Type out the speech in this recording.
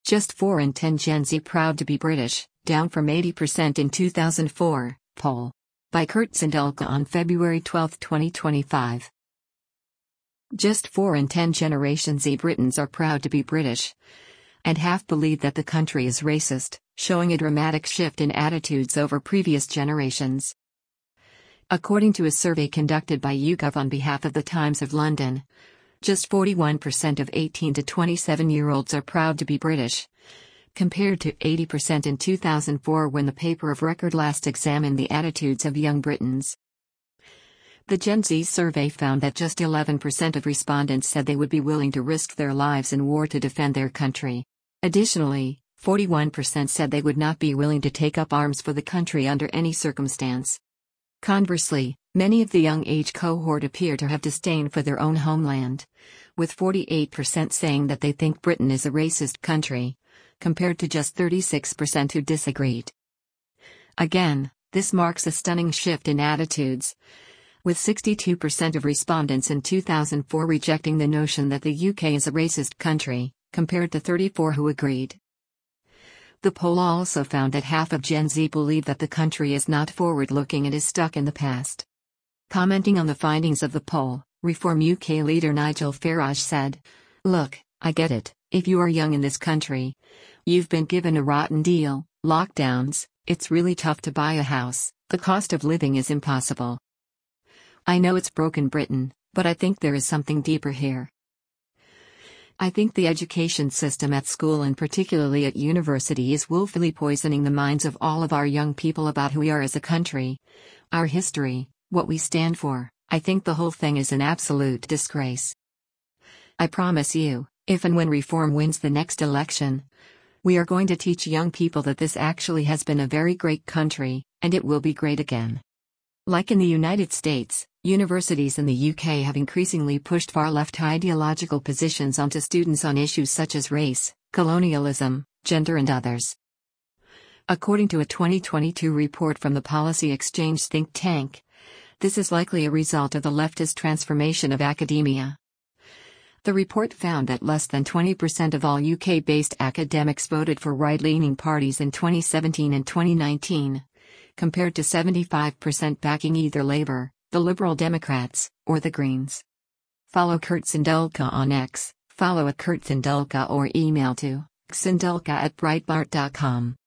Just 4 in 10 Gen Z proud to be British, down from 80% in 2004, poll. By Kurt Zindulka on February 12, 2025. Just 4 in 10 Generation Z Britons are proud to be British. And half believe that the country is racist, showing a dramatic shift in attitudes over previous generations. According to a survey conducted by YouGov on behalf of the Times of London, just 41% of 18 to 27-year-olds are proud to be British, compared to 80% in 2004 when the paper of record last examined the attitudes of young Britons. The Gen Z survey found that just 11% of respondents said they would be willing to risk their lives in war to defend their country. Additionally, 41% said they would not be willing to take up arms for the country under any circumstance. Conversely, many of the young age cohort appear to have disdain for their own homeland, with 48% saying that they think Britain is a racist country, compared to just 36% who disagreed. Again, this marks a stunning shift in attitudes, with 62% of respondents in 2004 rejecting the notion that the UK is a racist country, compared to 34% who agreed. The poll also found that half of Gen Z believe that the country is not forward-looking and is stuck in the past. Commenting on the findings of the poll, Reform UK leader Nigel Farage said, "Look, I get it, if you are young in this country. You've been given a rotten deal, lockdowns, it's really tough to buy a house, the cost of living is impossible. I know it's broken Britain, but I think there is something deeper here. I think the education system at school and particularly at university is willfully poisoning the minds of all of our young people about who we are as a country, our history, what we stand for. I think the whole thing is an absolute disgrace. I promise you, if and when Reform wins the next election, we are going to teach young people that this actually has been a very great country, and it will be great again." Like in the United States, universities in the UK have increasingly pushed far-left ideological positions onto students on issues such as race, colonialism, gender and others. According to a 2022 report from the Policy Exchange think tank, this is likely a result of the leftist transformation of academia. The report found that less than 20% of all UK-based academics voted for right-leaning parties in 2017 and 2019, compared to 75% backing either Labour, the Liberal Democrats, or the Greens. Follow Kurt Zindulka on X, follow @KurtZindulka or email to xindulka@breitbart.com.